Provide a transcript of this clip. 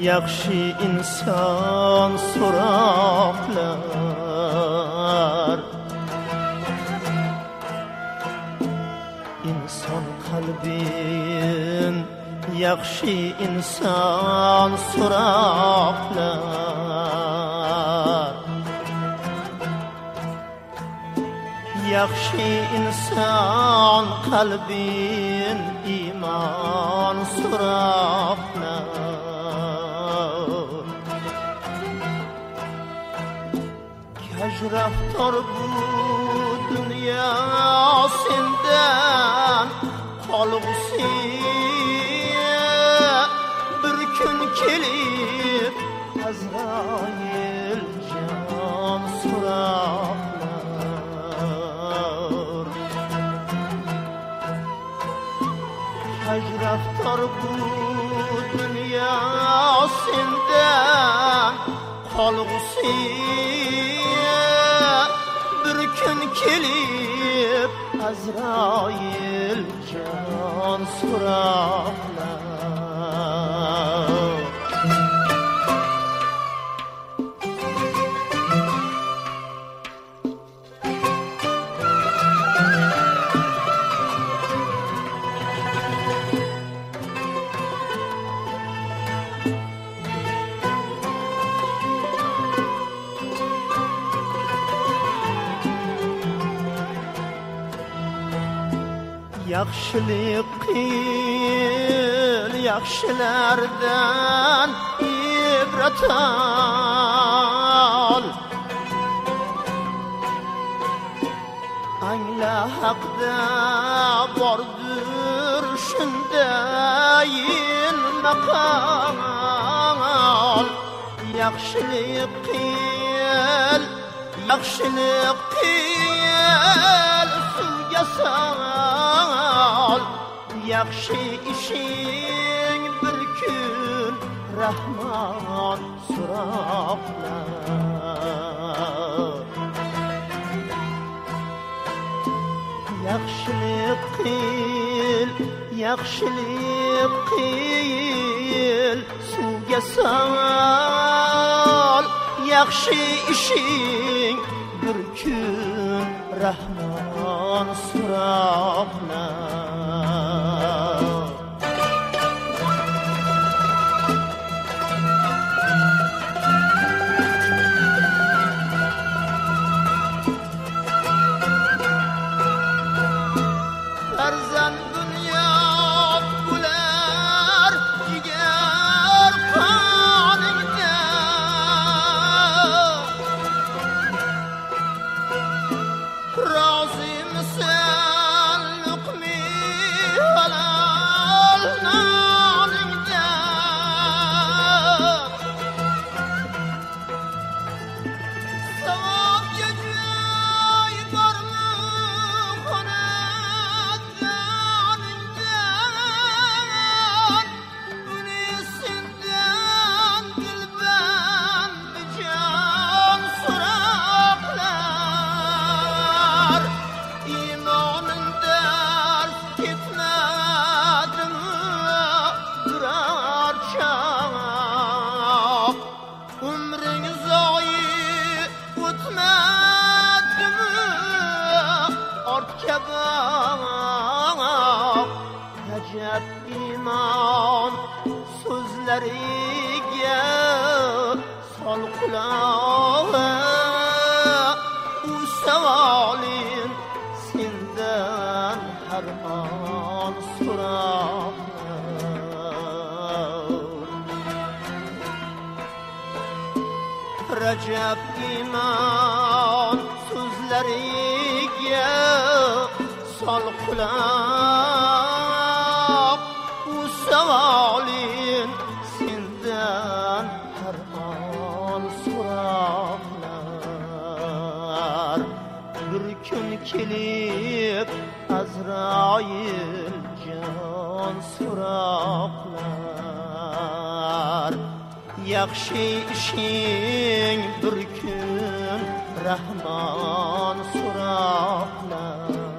yaxshi inson so'roqlar. İnson qalbin yaxshi inson so'roqlar. Yaxshi inson qalbin iymon so'roqlar. Kajraftor bu dünya sendan qolg'usi, bir kun kelib Azroil jon so'roqlar. Kajraftor bu dünya sendan qolg'usi, bir kun kelib Azroil jon so'roqlar. Yaxshilik qil, yaxshilardan ibrat ol. Angla haqda bordir shundayin maqol. Yaxshilik qil, yaxshilik qil, suvga sol. Yaxshi ishing bir kun Rahmon so'roqlar. Yaxshilik qil, yaxshilik qil, suvga sol. Yaxshi ishing bir kun Rahmon so'roqlar. Farzand bunyod bo'lar jigar qoningda. Rozimisan luqmi halol noningda. Savobga joy bormi xonadoningda. Buni sendan dilband jon so'roqlar. İmanından ketmedim durar çağ. Umring zoyi o'tmadim ortga baq. Ajab iymon so'zlariga sol quloq. U savoling sendan har on so'roqlar. Rajab iymon so'zlariga sol quloq. U savoling sendan har on so'roqlar. Bir kun kelib Azroil jon so'roqlar. Yaxshi ishing bir kun Rahmon so'roqlar.